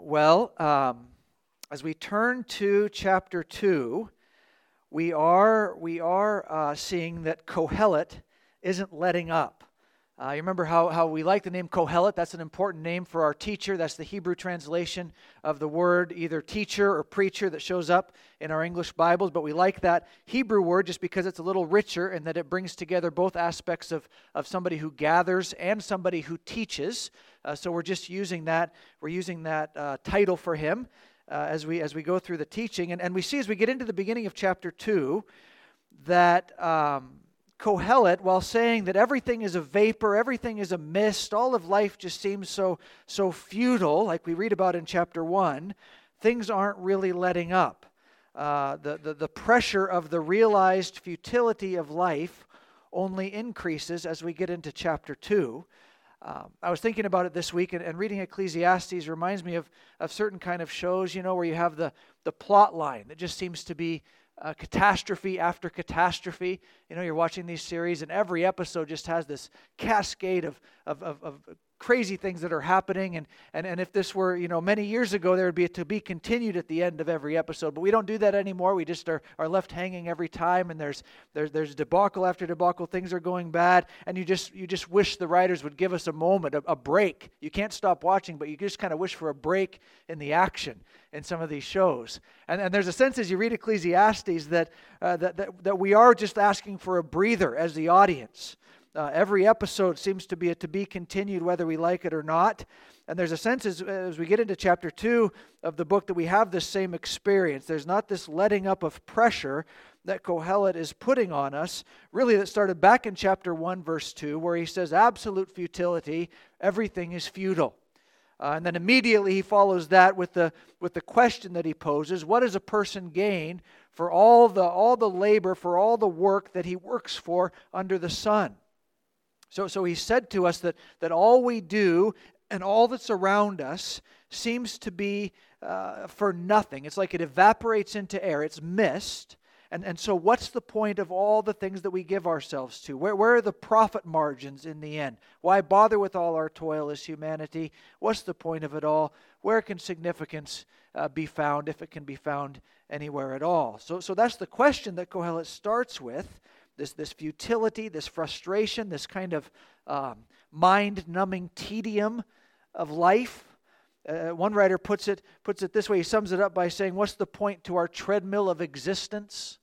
As we turn to chapter 2, we are seeing that Kohelet isn't letting up. You remember how we like the name Kohelet? That's an important name for our teacher. That's the Hebrew translation of the word either teacher or preacher that shows up in our English Bibles. But we like that Hebrew word just because it's a little richer and that it brings together both aspects of somebody who gathers and somebody who teaches. So we're just using that. We're using that title for him as we go through the teaching. And we see as we get into the beginning of chapter 2 that Kohelet, while saying that everything is a vapor, everything is a mist, all of life just seems so futile, like we read about in chapter 1, things aren't really letting up. The pressure of the realized futility of life only increases as we get into chapter 2. I was thinking about it this week, and reading Ecclesiastes reminds me of certain kind of shows, where you have the plot line that just seems to be catastrophe after catastrophe. You're watching these series, and every episode just has this cascade of crazy things that are happening. And if this were, many years ago, there would be a to be continued at the end of every episode. But we don't do that anymore. We just are left hanging every time, and there's debacle after debacle. Things are going bad, and you just wish the writers would give us a moment, a break. You can't stop watching, but you just kind of wish for a break in the action in some of these shows. And there's a sense as you read Ecclesiastes that we are just asking for a breather as the audience. Every episode seems to be a to be continued whether we like it or not. And there's a sense as we get into chapter 2 of the book that we have this same experience. There's not this letting up of pressure that Kohelet is putting on us, really that started back in chapter 1 verse 2 where he says absolute futility, everything is futile. And then immediately he follows that with the question that he poses: what does a person gain for all the labor, for all the work that he works for under the sun? So he said to us that all we do and all that's around us seems to be for nothing. It's like it evaporates into air. It's mist. And so what's the point of all the things that we give ourselves to? Where are the profit margins in the end? Why bother with all our toil as humanity? What's the point of it all? Where can significance be found, if it can be found anywhere at all? So that's the question that Kohelet starts with. This futility, this frustration, this kind of mind-numbing tedium of life. One writer puts it this way. He sums it up by saying, "What's the point to our treadmill of existence?"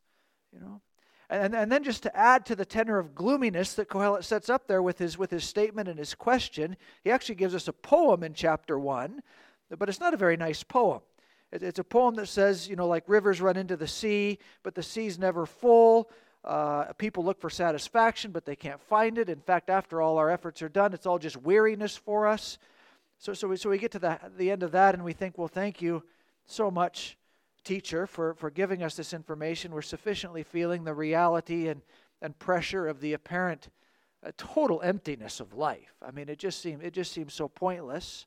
And then just to add to the tenor of gloominess that Kohelet sets up there with his statement and his question, he actually gives us a poem in chapter 1, but it's not a very nice poem. It's a poem that says, like rivers run into the sea, but the sea's never full. People look for satisfaction, but they can't find it. In fact, after all our efforts are done, it's all just weariness for us. So we get to the end of that, and we think, well, thank you so much, teacher, for giving us this information. We're sufficiently feeling the reality and pressure of the apparent total emptiness of life. I mean, it just seems so pointless.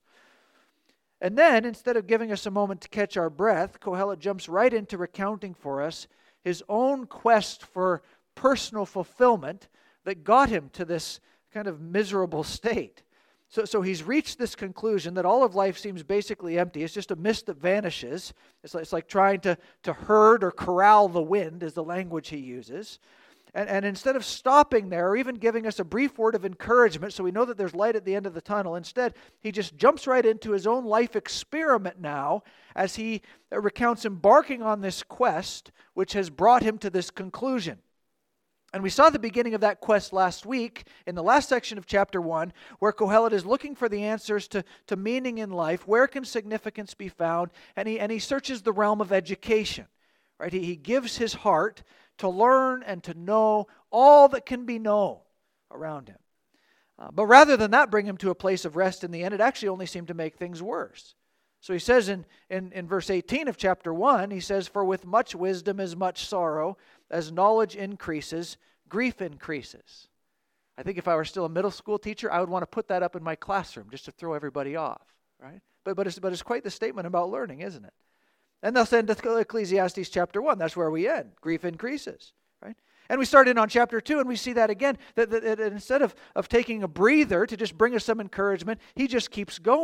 And then, instead of giving us a moment to catch our breath, Kohelet jumps right into recounting for us his own quest for personal fulfillment that got him to this kind of miserable state. So he's reached this conclusion that all of life seems basically empty. It's just a mist that vanishes. It's like trying to herd or corral the wind is the language he uses. And instead of stopping there or even giving us a brief word of encouragement so we know that there's light at the end of the tunnel, instead he just jumps right into his own life experiment now as he recounts embarking on this quest which has brought him to this conclusion. And we saw the beginning of that quest last week in the last section of chapter 1 where Kohelet is looking for the answers to meaning in life. Where can significance be found? And he searches the realm of education. Right? He gives his heart to learn and to know all that can be known around him. But rather than that bring him to a place of rest in the end, it actually only seemed to make things worse. So he says in verse 18 of chapter 1, he says, "For with much wisdom is much sorrow, as knowledge increases, grief increases." I think if I were still a middle school teacher, I would want to put that up in my classroom just to throw everybody off, right? But it's quite the statement about learning, isn't it? And they'll send to Ecclesiastes chapter 1. That's where we end. Grief increases, right? And we start in on chapter 2, and we see that again. That instead of taking a breather to just bring us some encouragement, he just keeps going.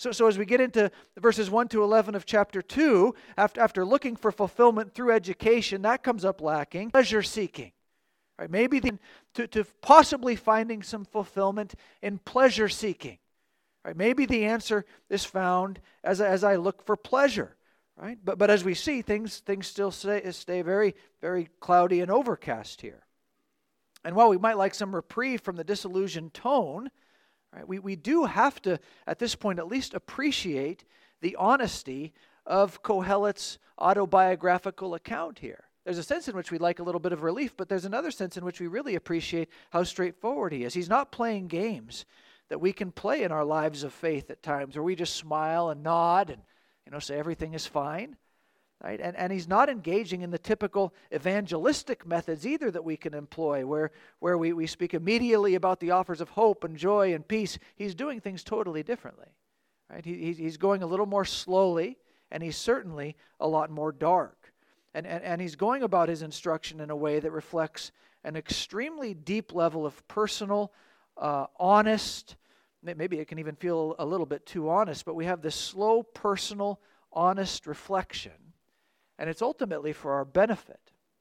So as we get into verses 1 to 11 of chapter 2, after looking for fulfillment through education, that comes up lacking. Pleasure seeking. Right? Maybe to possibly finding some fulfillment in pleasure seeking. Right? Maybe the answer is found as I look for pleasure. Right? But as we see, things still stay very, very cloudy and overcast here. And while we might like some reprieve from the disillusioned tone, right, we do have to, at this point, at least appreciate the honesty of Kohelet's autobiographical account here. There's a sense in which we like a little bit of relief, but there's another sense in which we really appreciate how straightforward he is. He's not playing games that we can play in our lives of faith at times, where we just smile and nod and say everything is fine. Right? And he's not engaging in the typical evangelistic methods either that we can employ, where we speak immediately about the offers of hope and joy and peace. He's doing things totally differently. Right? He's going a little more slowly, and he's certainly a lot more dark. And he's going about his instruction in a way that reflects an extremely deep level of personal, honest, maybe it can even feel a little bit too honest, but we have this slow, personal, honest reflection. And it's ultimately for our benefit.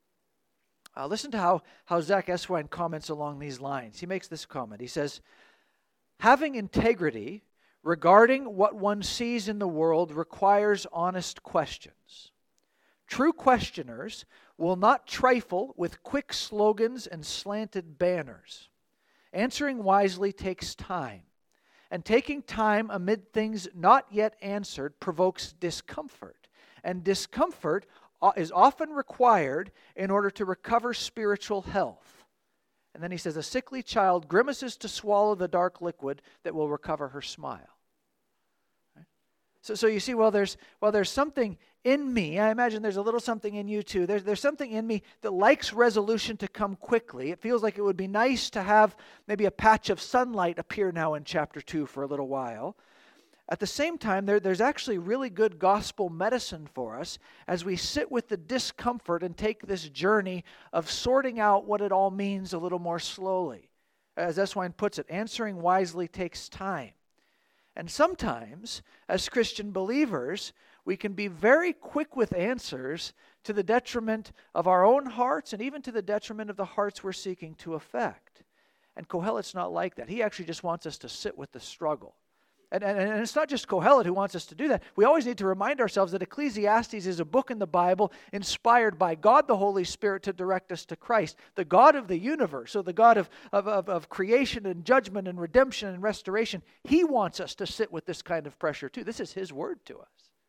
Listen to how Zach Eswine comments along these lines. He makes this comment. He says, having integrity regarding what one sees in the world requires honest questions. True questioners will not trifle with quick slogans and slanted banners. Answering wisely takes time. And taking time amid things not yet answered provokes discomfort. And discomfort is often required in order to recover spiritual health. And then he says, a sickly child grimaces to swallow the dark liquid that will recover her smile. Right? So you see, there's something in me. I imagine there's a little something in you too. There's something in me that likes resolution to come quickly. It feels like it would be nice to have maybe a patch of sunlight appear now in chapter 2 for a little while. At the same time, there's actually really good gospel medicine for us as we sit with the discomfort and take this journey of sorting out what it all means a little more slowly. As Eswine puts it, answering wisely takes time. And sometimes, as Christian believers, we can be very quick with answers to the detriment of our own hearts and even to the detriment of the hearts we're seeking to affect. And Kohelet's not like that. He actually just wants us to sit with the struggle. And it's not just Kohelet who wants us to do that. We always need to remind ourselves that Ecclesiastes is a book in the Bible inspired by God the Holy Spirit to direct us to Christ, the God of the universe, so the God of creation and judgment and redemption and restoration. He wants us to sit with this kind of pressure too. This is His word to us.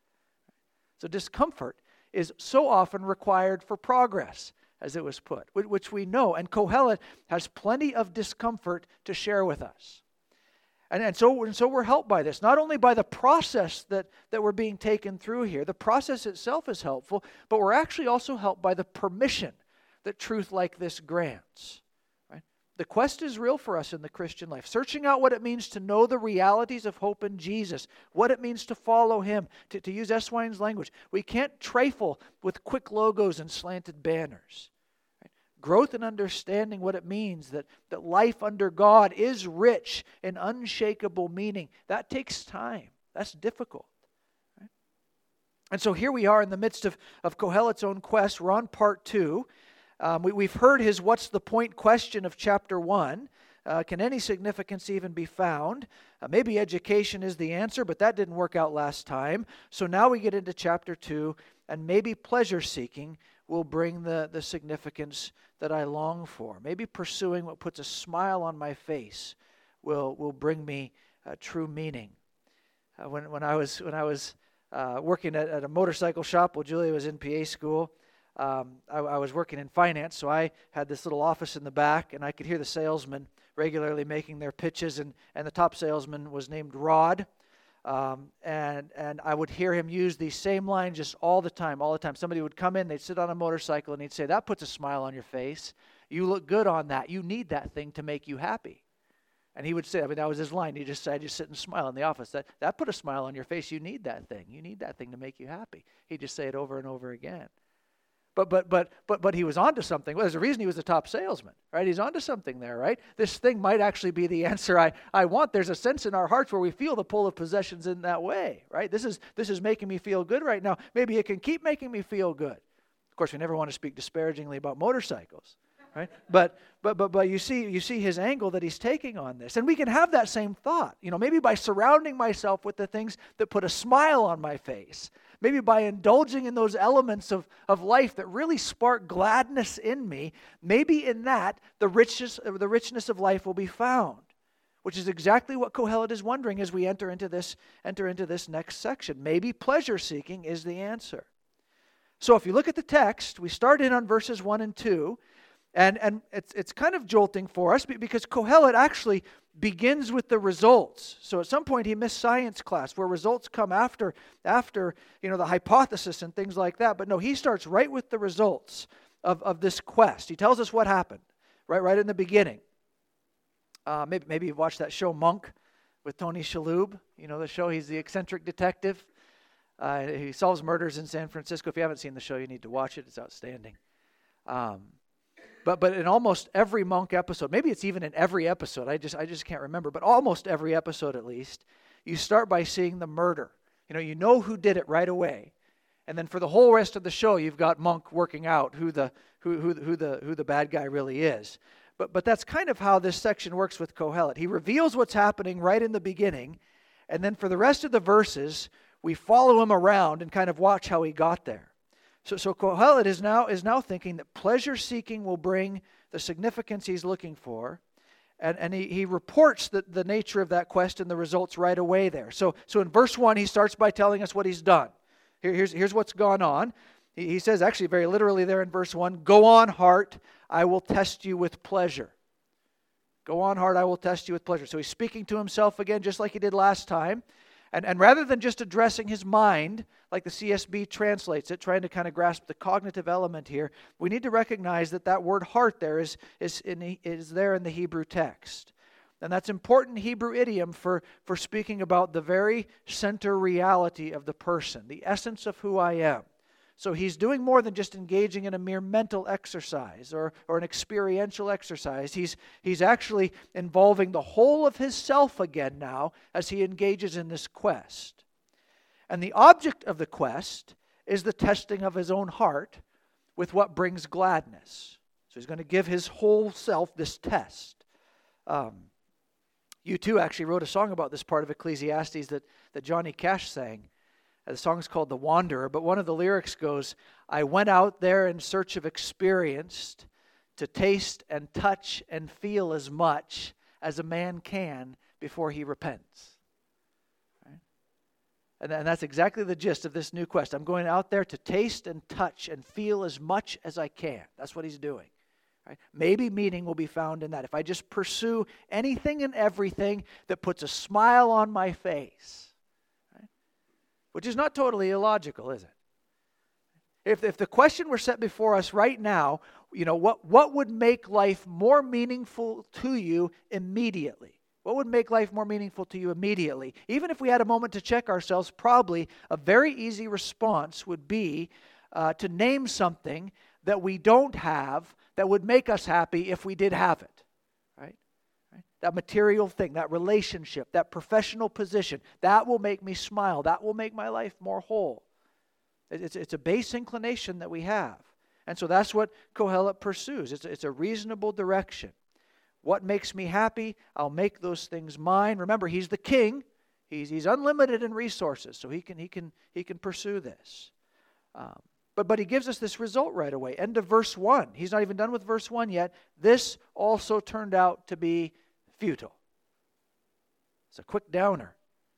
So discomfort is so often required for progress, as it was put, which we know. And Kohelet has plenty of discomfort to share with us. And so we're helped by this, not only by the process that we're being taken through here. The process itself is helpful, but we're actually also helped by the permission that truth like this grants. Right? The quest is real for us in the Christian life, searching out what it means to know the realities of hope in Jesus, what it means to follow Him, to use Eswine's language. We can't trifle with quick logos and slanted banners. Growth in understanding what it means that life under God is rich in unshakable meaning. That takes time. That's difficult. Right? And so here we are in the midst of Kohelet's own quest. We're on part 2. We've heard his what's the point question of chapter 1. Can any significance even be found? Maybe education is the answer, but that didn't work out last time. So now we get into chapter 2, and maybe pleasure seeking will bring the significance that I long for. Maybe pursuing what puts a smile on my face will bring me true meaning. When I was working at a motorcycle shop while Julia was in PA school, I was working in finance, so I had this little office in the back, and I could hear the salesmen regularly making their pitches, and the top salesman was named Rod. And I would hear him use these same lines just all the time. Somebody would come in, they'd sit on a motorcycle, and he'd say, that puts a smile on your face. You look good on that. You need that thing to make you happy. And he would say, that was his line. He just said, just sit and smile in the office. That put a smile on your face. You need that thing. You need that thing to make you happy. He'd just say it over and over again. But he was onto something. Well, there's a reason he was the top salesman, right? He's onto something there, right? This thing might actually be the answer I want. There's a sense in our hearts where we feel the pull of possessions in that way, right? This is making me feel good right now. Maybe it can keep making me feel good. Of course, we never want to speak disparagingly about motorcycles, right? But you see his angle that he's taking on this. And we can have that same thought, maybe by surrounding myself with the things that put a smile on my face. Maybe by indulging in those elements of life that really spark gladness in me, maybe in that the richness of life will be found, which is exactly what Kohelet is wondering as we enter into this next section. Maybe pleasure seeking is the answer. So if you look at the text, we start in on verses 1 and 2, and it's kind of jolting for us because Kohelet actually begins with the results. So at some point he missed science class where results come after the hypothesis and things like that. But no, he starts right with the results of this quest. He tells us what happened right in the beginning. Maybe you've watched that show Monk with Tony Shalhoub. You know the show, he's the eccentric detective. He solves murders in San Francisco. If you haven't seen the show, you need to watch it. It's outstanding. But in almost every Monk episode, maybe it's even in every episode, I just can't remember, but almost every episode at least, you start by seeing the murder. You know who did it right away. And then for the whole rest of the show, you've got Monk working out who the bad guy really is. But that's kind of how this section works with Kohelet. He reveals what's happening right in the beginning, and then for the rest of the verses, we follow him around and kind of watch how he got there. So Kohelet is now thinking that pleasure-seeking will bring the significance he's looking for, and he reports the nature of that quest and the results right away there. So in verse 1, he starts by telling us what he's done. Here's what's gone on. He says, actually very literally there in verse 1, "Go on, heart, I will test you with pleasure." Go on, heart, I will test you with pleasure. So he's speaking to himself again, just like he did last time. And rather than just addressing his mind, like the CSB translates it, trying to kind of grasp the cognitive element here, we need to recognize that word heart there is there in the Hebrew text. And that's important Hebrew idiom for speaking about the very center reality of the person, the essence of who I am. So he's doing more than just engaging in a mere mental exercise or an experiential exercise. He's actually involving the whole of his self again now as he engages in this quest. And the object of the quest is the testing of his own heart with what brings gladness. So he's going to give his whole self this test. U2 actually wrote a song about this part of Ecclesiastes that Johnny Cash sang. The song's called The Wanderer, but one of the lyrics goes, "I went out there in search of experience to taste and touch and feel as much as a man can before he repents." Right? And that's exactly the gist of this new quest. I'm going out there to taste and touch and feel as much as I can. That's what he's doing. Right? Maybe meaning will be found in that. If I just pursue anything and everything that puts a smile on my face, which is not totally illogical, is it? If the question were set before us right now, what would make life more meaningful to you immediately? What would make life more meaningful to you immediately? Even if we had a moment to check ourselves, probably a very easy response would be to name something that we don't have that would make us happy if we did have it. That material thing, that relationship, that professional position, that will make me smile. That will make my life more whole. It's a base inclination that we have. And so that's what Kohelet pursues. It's a reasonable direction. What makes me happy? I'll make those things mine. Remember, he's the king. He's unlimited in resources, so he can pursue this. But he gives us this result right away. End of verse 1. He's not even done with verse 1 yet. This also turned out to be futile. It's a quick downer.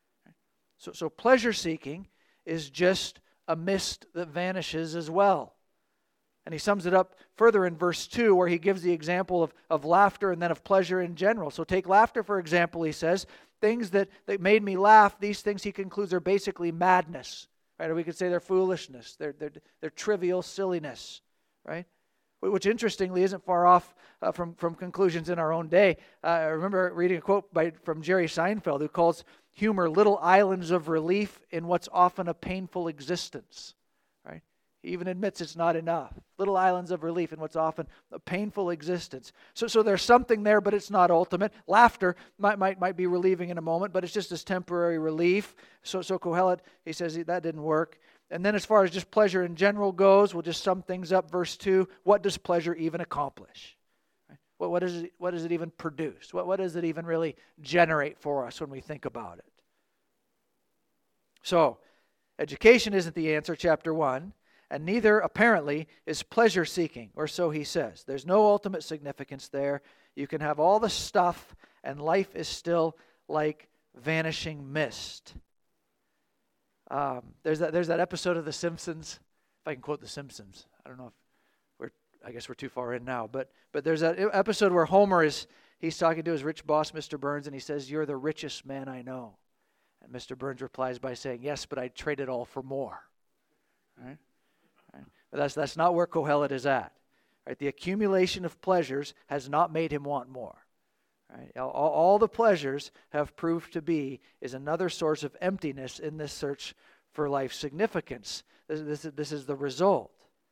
So pleasure-seeking is just a mist that vanishes as well. And he sums it up further in verse 2 where he gives the example of laughter and then of pleasure in general. So take laughter, for example, he says. Things that made me laugh, these things he concludes are basically madness. Right? Or we could say they're foolishness. They're trivial silliness. Right? Which interestingly isn't far off from conclusions in our own day. I remember reading a quote from Jerry Seinfeld who calls humor little islands of relief in what's often a painful existence. Right? He even admits it's not enough. Little islands of relief in what's often a painful existence. So there's something there, but it's not ultimate. Laughter might be relieving in a moment, but it's just this temporary relief. So Kohelet, he says that didn't work. And then as far as just pleasure in general goes, we'll just sum things up. Verse 2, what does pleasure even accomplish? Right? What does it even produce? What does it even really generate for us when we think about it? So, education isn't the answer, chapter 1, and neither, apparently, is pleasure-seeking, or so he says. There's no ultimate significance there. You can have all the stuff, and life is still like vanishing mist. There's that episode of The Simpsons, if I can quote The Simpsons. I don't know if I guess we're too far in now, but there's that episode where Homer he's talking to his rich boss, Mr. Burns, and he says, "You're the richest man I know." And Mr. Burns replies by saying, "Yes, but I'd trade it all for more." Right? But that's not where Kohelet is at. Right? The accumulation of pleasures has not made him want more. Right? All the pleasures have proved to be is another source of emptiness in this search for life significance. This is the result.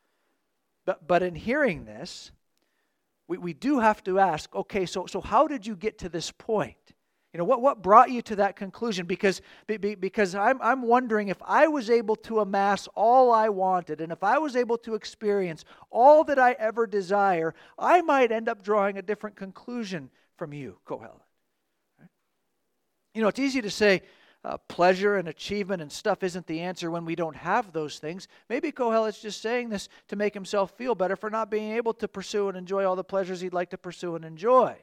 But in hearing this, we do have to ask, okay, so how did you get to this point? You know, what brought you to that conclusion? Because I'm wondering, if I was able to amass all I wanted, and if I was able to experience all that I ever desire, I might end up drawing a different conclusion from you, Kohelet. Right? You know, it's easy to say pleasure and achievement and stuff isn't the answer when we don't have those things. Maybe Kohelet's just saying this to make himself feel better for not being able to pursue and enjoy all the pleasures he'd like to pursue and enjoy.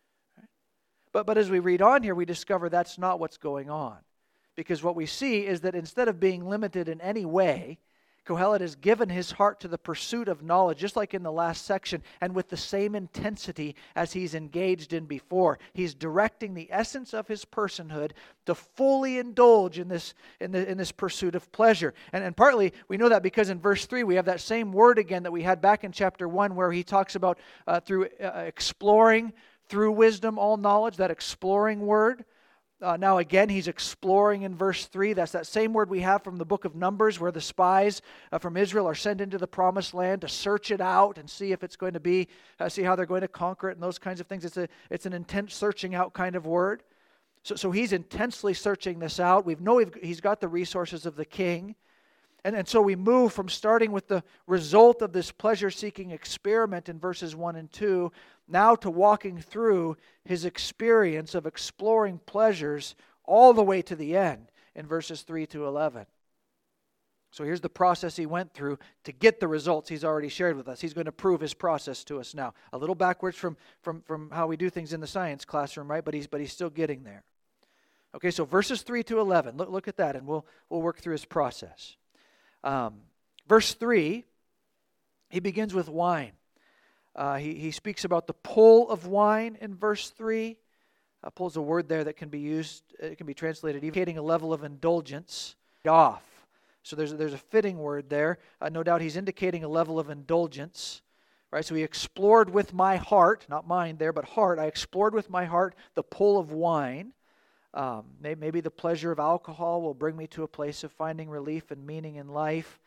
But as we read on here, we discover that's not what's going on. Because what we see is that instead of being limited in any way, Kohelet has given his heart to the pursuit of knowledge, just like in the last section, and with the same intensity as he's engaged in before. He's directing the essence of his personhood to fully indulge in this pursuit of pleasure. And partly we know that because in verse 3 we have that same word again that we had back in chapter 1, where he talks about through exploring through wisdom all knowledge, that exploring word. Now again, he's exploring in verse 3. That's that same word we have from the book of Numbers, where the spies from Israel are sent into the promised land to search it out and see if it's going to be, see how they're going to conquer it and those kinds of things. It's an intense searching out kind of word. So he's intensely searching this out. He's got the resources of the king. And so we move from starting with the result of this pleasure-seeking experiment in verses 1 and 2, now to walking through his experience of exploring pleasures all the way to the end in verses 3 to 11. So here's the process he went through to get the results he's already shared with us. He's going to prove his process to us now. A little backwards from how we do things in the science classroom, right? But he's still getting there. Okay, so verses 3 to 11. Look at that, and we'll work through his process. Verse 3, he begins with wine. He speaks about the pull of wine in verse 3. Pull is a word there that can be used, it can be translated indicating a level of indulgence. Off. So there's a fitting word there. No doubt he's indicating a level of indulgence. Right? So he explored with my heart, not mind there, but heart. I explored with my heart the pull of wine. Maybe the pleasure of alcohol will bring me to a place of finding relief and meaning in life.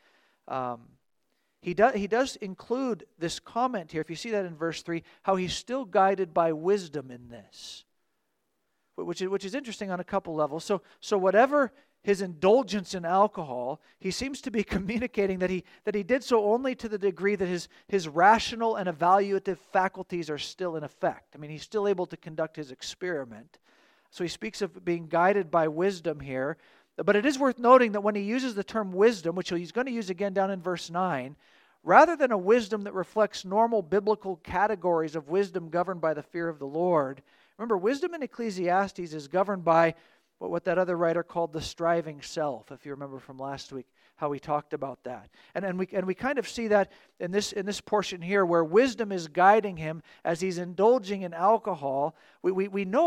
He does include this comment here, if you see that in verse 3, how he's still guided by wisdom in this, which is interesting on a couple levels. So whatever his indulgence in alcohol, he seems to be communicating that he did so only to the degree that his rational and evaluative faculties are still in effect. I mean, he's still able to conduct his experiment. So he speaks of being guided by wisdom here. But it is worth noting that when he uses the term wisdom, which he's going to use again down in verse 9, rather than a wisdom that reflects normal biblical categories of wisdom governed by the fear of the Lord, remember, wisdom in Ecclesiastes is governed by what that other writer called the striving self, if you remember from last week, how we talked about that. And we kind of see that in this portion here, where wisdom is guiding him as he's indulging in alcohol. We know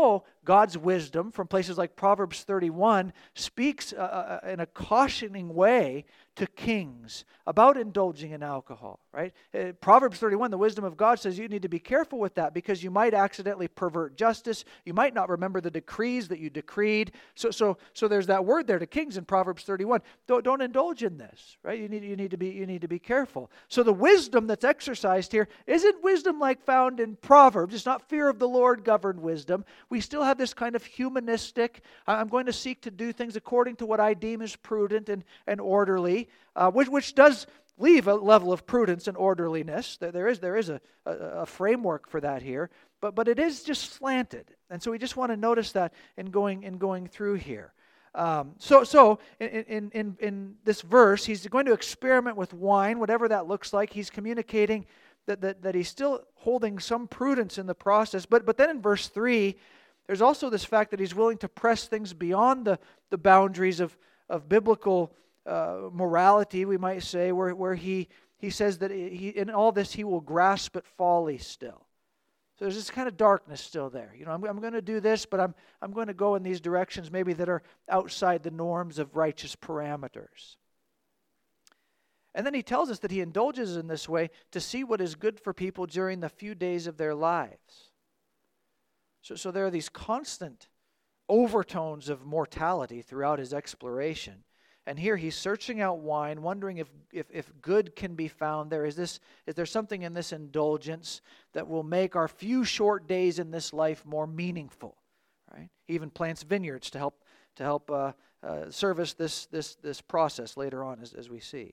God's wisdom from places like Proverbs 31 speaks in a cautioning way to kings about indulging in alcohol, right? Proverbs 31, the wisdom of God says you need to be careful with that because you might accidentally pervert justice. You might not remember the decrees that you decreed. So there's that word there to kings in Proverbs 31. Don't indulge in this, right? You need to be careful. So the wisdom that's exercised here isn't wisdom like found in Proverbs. It's not fear of the Lord governed wisdom. We still have this kind of humanistic, I'm going to seek to do things according to what I deem is prudent and orderly, which does leave a level of prudence and orderliness. There is a framework for that here, but it is just slanted. And so we just want to notice that in going through here. So in this verse, he's going to experiment with wine, whatever that looks like. He's communicating that he's still holding some prudence in the process. But then in verse 3, there's also this fact that he's willing to press things beyond the boundaries of biblical morality, we might say, where he says that in all this he will grasp at folly still. So there's this kind of darkness still there. I'm going to do this, but I'm going to go in these directions maybe that are outside the norms of righteous parameters. And then he tells us that he indulges in this way to see what is good for people during the few days of their lives. So there are these constant overtones of mortality throughout his exploration. And here he's searching out wine, wondering if good can be found there. Is there something in this indulgence that will make our few short days in this life more meaningful? Right? He even plants vineyards to help service this process later on, as we see.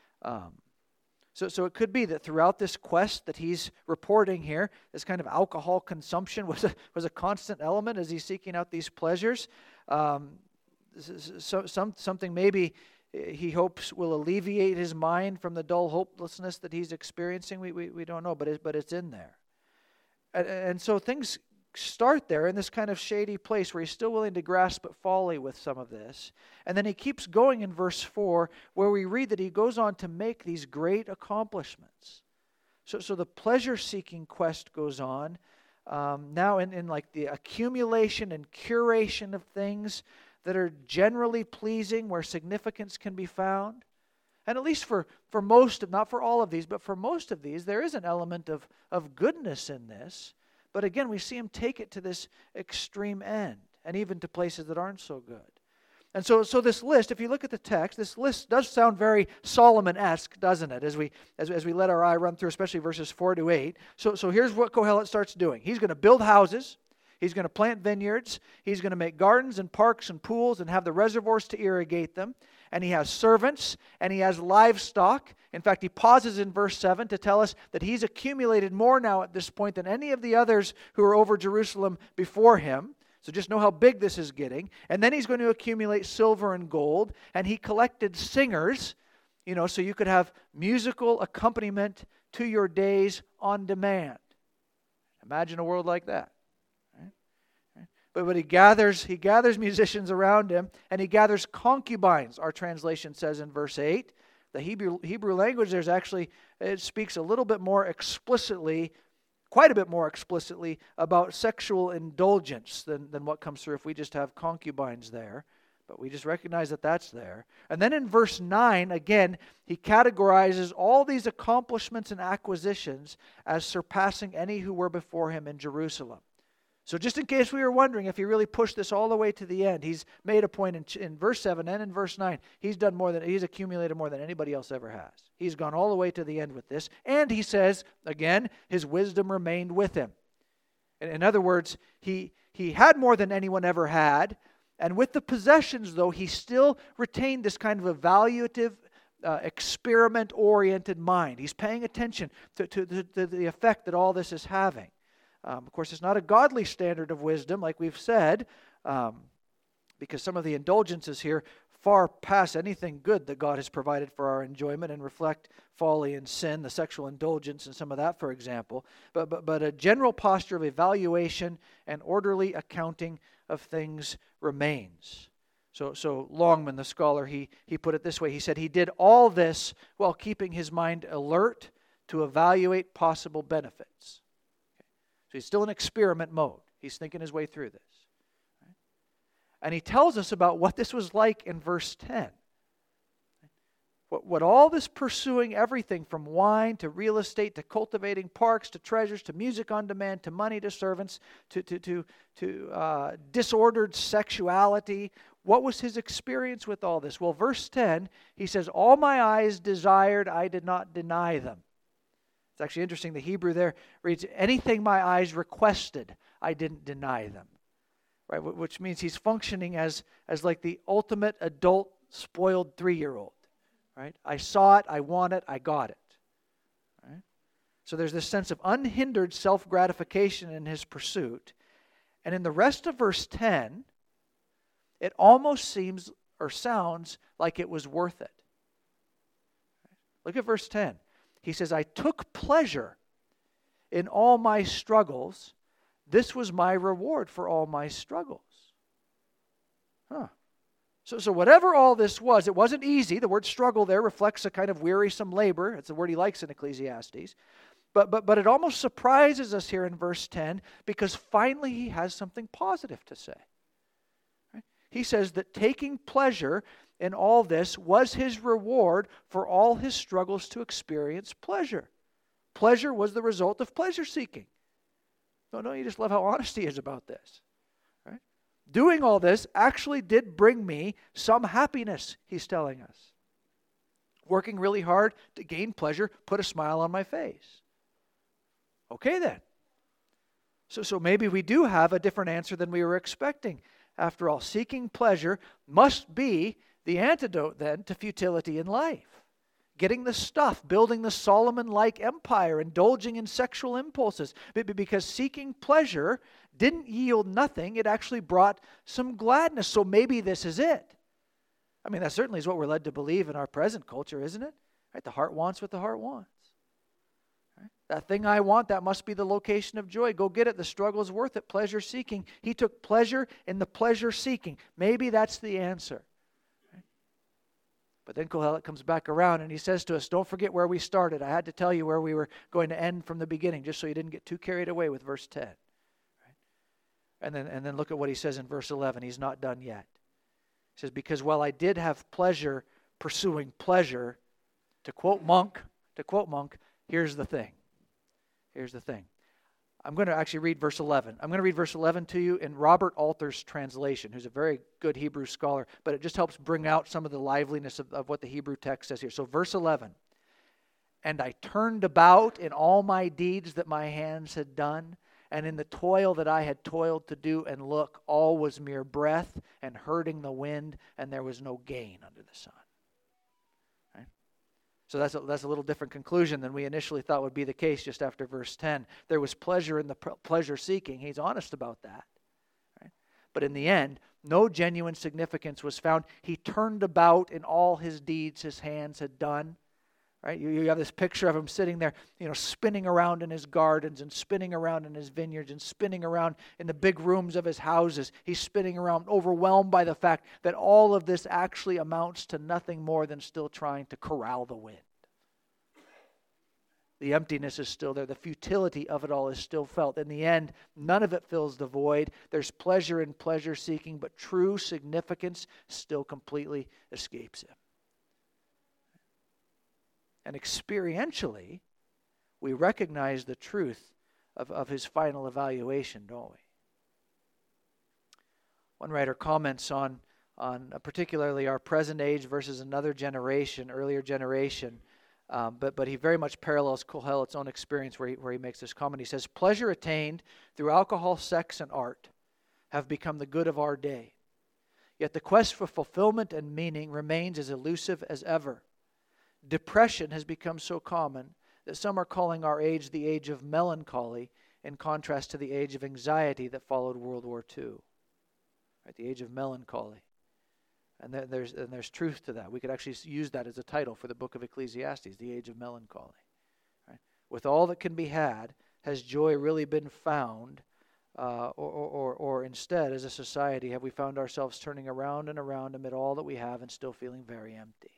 So it could be that throughout this quest that he's reporting here, this kind of alcohol consumption was a constant element as he's seeking out these pleasures. Something maybe he hopes will alleviate his mind from the dull hopelessness that he's experiencing. We don't know, but it's in there. And so things start there in this kind of shady place where he's still willing to grasp at folly with some of this. And then he keeps going in verse 4 where we read that he goes on to make these great accomplishments. So the pleasure-seeking quest goes on. Now in like the accumulation and curation of things that are generally pleasing, where significance can be found. And at least for most, not for all of these, but for most of these, there is an element of goodness in this. But again, we see him take it to this extreme end, and even to places that aren't so good. And so this list, if you look at the text, this list does sound very Solomon-esque, doesn't it? As we let our eye run through, especially verses 4 to 8. So here's what Kohelet starts doing. He's going to build houses. He's going to plant vineyards. He's going to make gardens and parks and pools and have the reservoirs to irrigate them. And he has servants and he has livestock. In fact, he pauses in verse 7 to tell us that he's accumulated more now at this point than any of the others who are over Jerusalem before him. So just know how big this is getting. And then he's going to accumulate silver and gold. And he collected singers, so you could have musical accompaniment to your days on demand. Imagine a world like that. But he gathers musicians around him, and he gathers concubines, our translation says in verse 8. The Hebrew language, it speaks a little bit more explicitly, quite a bit more explicitly, about sexual indulgence than what comes through if we just have concubines there. But we just recognize that that's there. And then in verse 9, again, he categorizes all these accomplishments and acquisitions as surpassing any who were before him in Jerusalem. So just in case we were wondering if he really pushed this all the way to the end, he's made a point in verse 7 and in verse 9. He's accumulated more than anybody else ever has. He's gone all the way to the end with this. And he says, again, his wisdom remained with him. In other words, he had more than anyone ever had. And with the possessions, though, he still retained this kind of evaluative, experiment-oriented mind. He's paying attention to the effect that all this is having. Of course, it's not a godly standard of wisdom, like we've said, because some of the indulgences here far pass anything good that God has provided for our enjoyment and reflect folly and sin, the sexual indulgence and some of that, for example. But a general posture of evaluation and orderly accounting of things remains. So Longman, the scholar, he put it this way. He said he did all this while keeping his mind alert to evaluate possible benefits. So he's still in experiment mode. He's thinking his way through this. And he tells us about what this was like in verse 10. What all this pursuing everything from wine to real estate to cultivating parks to treasures to music on demand to money to servants to disordered sexuality. What was his experience with all this? Well, verse 10, he says, all my eyes desired, I did not deny them. It's actually interesting. The Hebrew there reads, anything my eyes requested, I didn't deny them. Right? Which means he's functioning as like the ultimate adult spoiled 3-year-old. Right? I saw it, I want it, I got it. Right? So there's this sense of unhindered self-gratification in his pursuit. And in the rest of verse 10, it almost seems or sounds like it was worth it. Look at verse 10. He says, I took pleasure in all my struggles. This was my reward for all my struggles. So whatever all this was, it wasn't easy. The word struggle there reflects a kind of wearisome labor. It's the word he likes in Ecclesiastes. But it almost surprises us here in verse 10 because finally he has something positive to say. Right? He says that taking pleasure in all this was his reward for all his struggles to experience pleasure. Pleasure was the result of pleasure seeking. No, you just love how honest he is about this. Right? Doing all this actually did bring me some happiness, he's telling us. Working really hard to gain pleasure put a smile on my face. Okay then. So maybe we do have a different answer than we were expecting. After all, seeking pleasure must be the antidote then to futility in life. Getting the stuff, building the Solomon-like empire, indulging in sexual impulses. Because seeking pleasure didn't yield nothing, it actually brought some gladness. So maybe this is it. I mean, that certainly is what we're led to believe in our present culture, isn't it? Right? The heart wants what the heart wants. Right? That thing I want, that must be the location of joy. Go get it. The struggle is worth it. Pleasure seeking. He took pleasure in the pleasure seeking. Maybe that's the answer. But then Kohelet comes back around and he says to us, don't forget where we started. I had to tell you where we were going to end from the beginning, just so you didn't get too carried away with verse 10. Right? And then look at what he says in verse 11. He's not done yet. He says, because while I did have pleasure pursuing pleasure, to quote Monk, here's the thing. Here's the thing. I'm going to actually read verse 11. I'm going to read verse 11 to you in Robert Alter's translation, who's a very good Hebrew scholar, but it just helps bring out some of the liveliness of what the Hebrew text says here. So verse 11, and I turned about in all my deeds that my hands had done, and in the toil that I had toiled to do, and look, all was mere breath and hurting the wind, and there was no gain under the sun. So that's a little different conclusion than we initially thought would be the case just after verse 10. There was pleasure in the pleasure seeking. He's honest about that. Right? But in the end, no genuine significance was found. He turned about in all his deeds his hands had done. Right? You have this picture of him sitting there, spinning around in his gardens and spinning around in his vineyards and spinning around in the big rooms of his houses. He's spinning around, overwhelmed by the fact that all of this actually amounts to nothing more than still trying to corral the wind. The emptiness is still there. The futility of it all is still felt. In the end, none of it fills the void. There's pleasure in pleasure seeking, but true significance still completely escapes him. And experientially, we recognize the truth of his final evaluation, don't we? One writer comments on particularly our present age versus another generation, earlier generation, but he very much parallels Kohelet's own experience where he makes this comment. He says, pleasure attained through alcohol, sex, and art have become the good of our day. Yet the quest for fulfillment and meaning remains as elusive as ever. Depression has become so common that some are calling our age the age of melancholy in contrast to the age of anxiety that followed World War II. Right, the age of melancholy. And there's truth to that. We could actually use that as a title for the book of Ecclesiastes, the age of melancholy. Right? With all that can be had, has joy really been found? Or instead, as a society, have we found ourselves turning around and around amid all that we have and still feeling very empty?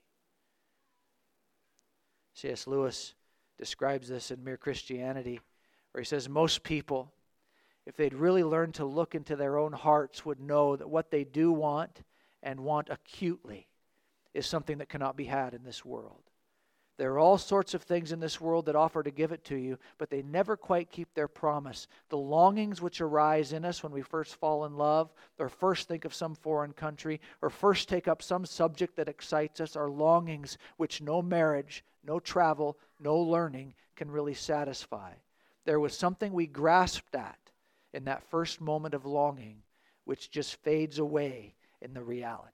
C.S. Lewis describes this in Mere Christianity, where he says, most people, if they'd really learned to look into their own hearts, would know that what they do want, and want acutely, is something that cannot be had in this world. There are all sorts of things in this world that offer to give it to you, but they never quite keep their promise. The longings which arise in us when we first fall in love, or first think of some foreign country, or first take up some subject that excites us, are longings which no marriage, no travel, no learning can really satisfy. There was something we grasped at in that first moment of longing, which just fades away in the reality.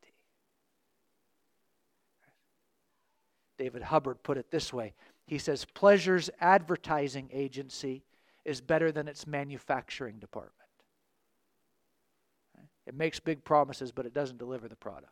David Hubbard put it this way. He says, pleasure's advertising agency is better than its manufacturing department. It makes big promises, but it doesn't deliver the product.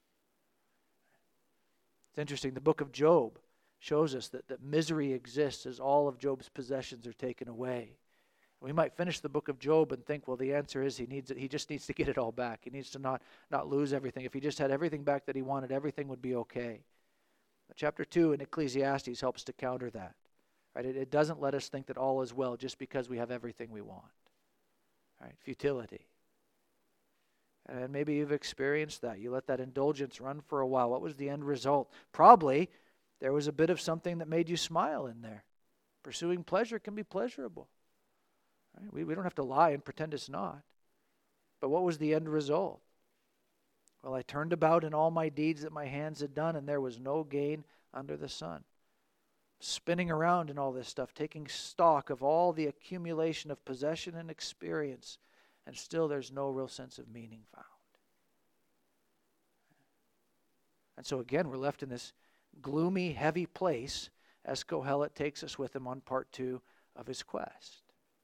It's interesting, the book of Job shows us that misery exists as all of Job's possessions are taken away. We might finish the book of Job and think, well, the answer is he just needs to get it all back. He needs to not lose everything. If he just had everything back that he wanted, everything would be okay. But chapter 2 in Ecclesiastes helps to counter that. Right? It doesn't let us think that all is well just because we have everything we want. Right? Futility. And maybe you've experienced that. You let that indulgence run for a while. What was the end result? Probably there was a bit of something that made you smile in there. Pursuing pleasure can be pleasurable. Right? We don't have to lie and pretend it's not. But what was the end result? Well, I turned about in all my deeds that my hands had done, and there was no gain under the sun. Spinning around in all this stuff, taking stock of all the accumulation of possession and experience, and still there's no real sense of meaning found. And so again, we're left in this gloomy, heavy place as Kohelet takes us with him on part 2 of his quest.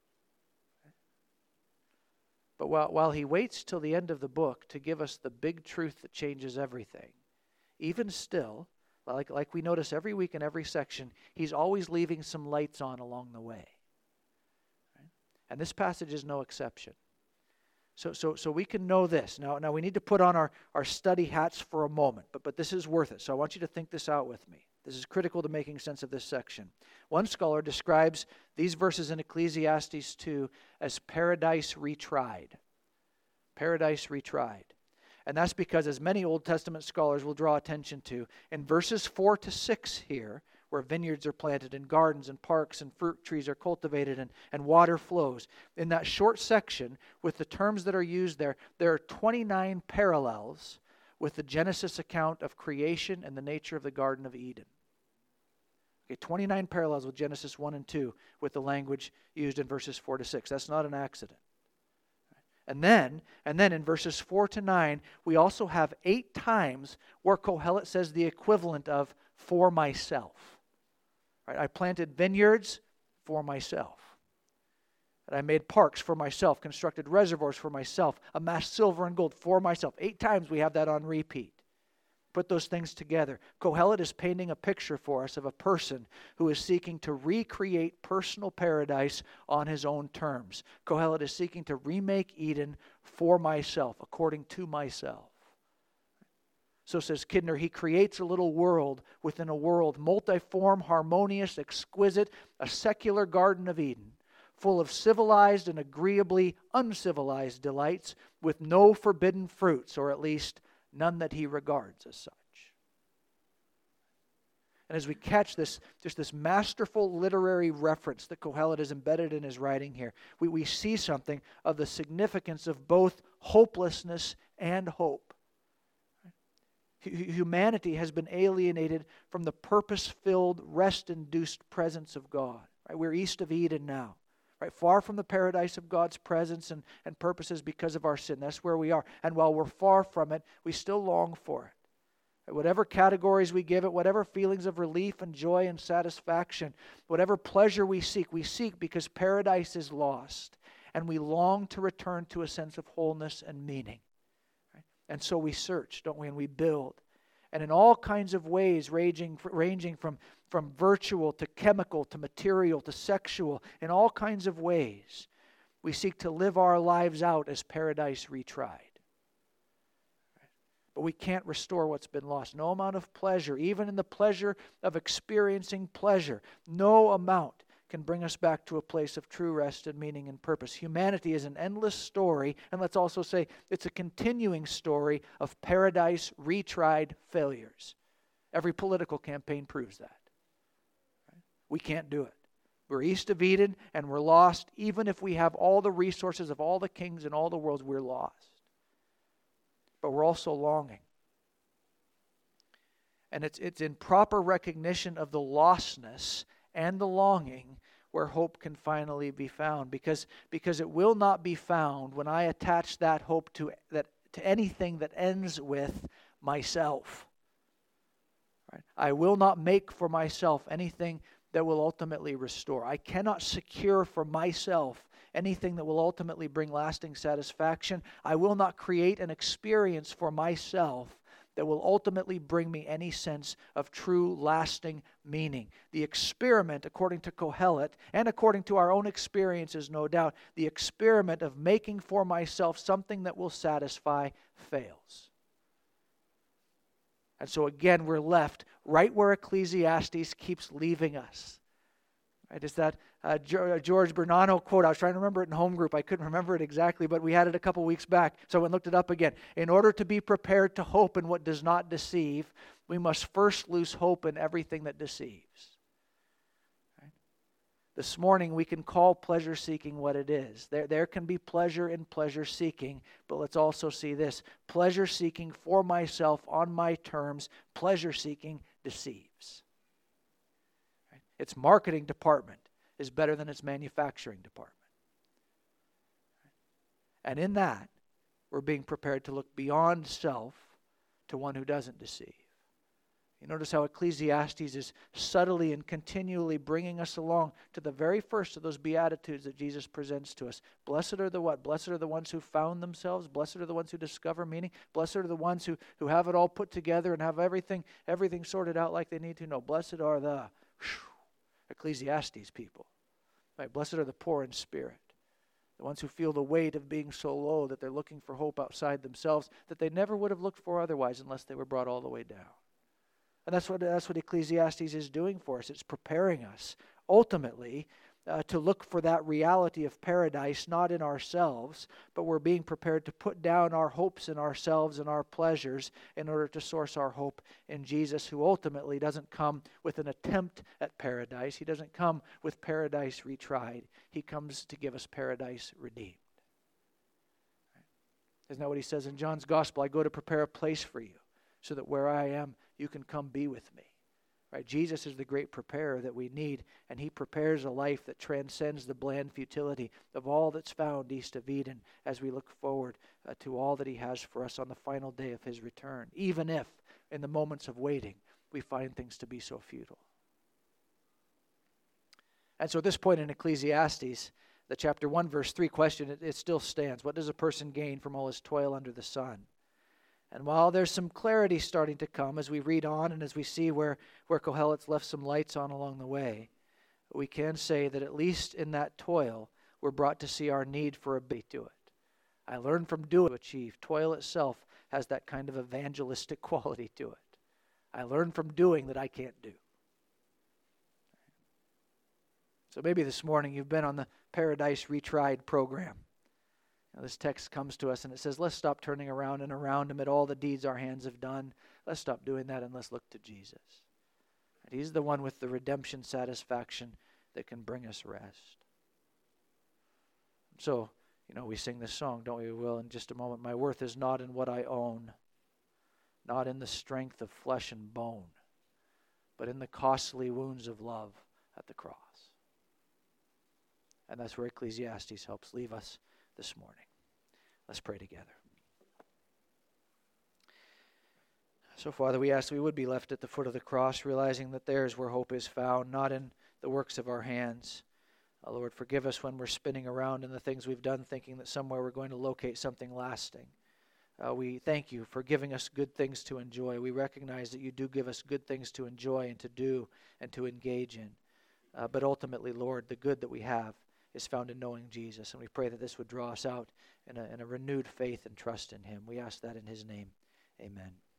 But while he waits till the end of the book to give us the big truth that changes everything, even still, like we notice every week in every section, he's always leaving some lights on along the way. Right? And this passage is no exception. So we can know this. Now we need to put on our study hats for a moment, but this is worth it. So I want you to think this out with me. This is critical to making sense of this section. One scholar describes these verses in Ecclesiastes 2 as paradise retried. Paradise retried. And that's because, as many Old Testament scholars will draw attention to, in verses 4 to 6 here, where vineyards are planted and gardens and parks and fruit trees are cultivated and water flows, in that short section, with the terms that are used there are 29 parallels with the Genesis account of creation and the nature of the Garden of Eden. Okay, 29 parallels with Genesis 1 and 2 with the language used in verses 4 to 6. That's not an accident. And then in verses 4 to 9, we also have 8 times where Kohelet says the equivalent of for myself. Right? I planted vineyards for myself. And I made parks for myself, constructed reservoirs for myself, amassed silver and gold for myself. 8 times we have that on repeat. Put those things together. Kohelet is painting a picture for us of a person who is seeking to recreate personal paradise on his own terms. Kohelet is seeking to remake Eden for myself, according to myself. So says Kidner, he creates a little world within a world, multiform, harmonious, exquisite, a secular Garden of Eden, full of civilized and agreeably uncivilized delights, with no forbidden fruits, or at least none that he regards as such. And as we catch this masterful literary reference that Kohelet has embedded in his writing here, we see something of the significance of both hopelessness and hope. Humanity has been alienated from the purpose-filled, rest-induced presence of God. Right? We're east of Eden now. Right? Far from the paradise of God's presence and purposes because of our sin. That's where we are. And while we're far from it, we still long for it. Right? Whatever categories we give it, whatever feelings of relief and joy and satisfaction, whatever pleasure we seek because paradise is lost. And we long to return to a sense of wholeness and meaning. Right? And so we search, don't we? And we build. And in all kinds of ways, ranging from virtual to chemical to material to sexual, in all kinds of ways, we seek to live our lives out as paradise retried. But we can't restore what's been lost. No amount of pleasure, even in the pleasure of experiencing pleasure, no amount can bring us back to a place of true rest and meaning and purpose. Humanity is an endless story, and let's also say it's a continuing story of paradise retried failures. Every political campaign proves that. We can't do it. We're east of Eden, and we're lost. Even if we have all the resources of all the kings in all the worlds, we're lost. But we're also longing. And it's in proper recognition of the lostness and the longing where hope can finally be found. Because it will not be found when I attach that hope to anything that ends with myself. Right? I will not make for myself anything that will ultimately restore. I cannot secure for myself anything that will ultimately bring lasting satisfaction. I will not create an experience for myself that will ultimately bring me any sense of true, lasting meaning. The experiment, according to Kohelet, and according to our own experiences, no doubt, the experiment of making for myself something that will satisfy fails. And so again, we're left right where Ecclesiastes keeps leaving us. Right? It's that George Bernano quote. I was trying to remember it in home group. I couldn't remember it exactly, but we had it a couple weeks back. So I went and looked it up again. In order to be prepared to hope in what does not deceive, we must first lose hope in everything that deceives. Right? This morning we can call pleasure seeking what it is. There can be pleasure in pleasure seeking, but let's also see this. Pleasure seeking for myself on my terms, pleasure seeking deceives. Right? Its marketing department is better than its manufacturing department. And in that, we're being prepared to look beyond self to one who doesn't deceive. You notice how Ecclesiastes is subtly and continually bringing us along to the very first of those Beatitudes that Jesus presents to us. Blessed are the what? Blessed are the ones who found themselves. Blessed are the ones who discover meaning. Blessed are the ones who have it all put together and have everything sorted out like they need to. No, blessed are the Ecclesiastes people. Right? Blessed are the poor in spirit. The ones who feel the weight of being so low that they're looking for hope outside themselves that they never would have looked for otherwise unless they were brought all the way down. And that's what Ecclesiastes is doing for us. It's preparing us ultimately to look for that reality of paradise, not in ourselves, but we're being prepared to put down our hopes in ourselves and our pleasures in order to source our hope in Jesus, who ultimately doesn't come with an attempt at paradise. He doesn't come with paradise retried. He comes to give us paradise redeemed. Isn't that what he says in John's Gospel? I go to prepare a place for you, so that where I am, you can come be with me. Right? Jesus is the great preparer that we need, and he prepares a life that transcends the bland futility of all that's found east of Eden as we look forward to all that he has for us on the final day of his return, even if in the moments of waiting we find things to be so futile. And so at this point in Ecclesiastes, the chapter 1 verse 3 question, it still stands. What does a person gain from all his toil under the sun? And while there's some clarity starting to come as we read on and as we see where Kohelet's left some lights on along the way, we can say that at least in that toil, we're brought to see our need for a bait to it. I learned from doing to achieve. Toil itself has that kind of evangelistic quality to it. I learned from doing that I can't do. So maybe this morning you've been on the Paradise Retried program. Now, this text comes to us and it says, let's stop turning around and around amid all the deeds our hands have done. Let's stop doing that and let's look to Jesus. And he's the one with the redemption satisfaction that can bring us rest. So, we sing this song, don't we, Will, in just a moment. My worth is not in what I own, not in the strength of flesh and bone, but in the costly wounds of love at the cross. And that's where Ecclesiastes helps leave us this morning. Let's pray together. So, Father, we ask we would be left at the foot of the cross, realizing that there is where hope is found, not in the works of our hands. Lord, forgive us when we're spinning around in the things we've done, thinking that somewhere we're going to locate something lasting. We thank you for giving us good things to enjoy. We recognize that you do give us good things to enjoy and to do and to engage in. But ultimately, Lord, the good that we have is found in knowing Jesus. And we pray that this would draw us out in a renewed faith and trust in him. We ask that in his name. Amen.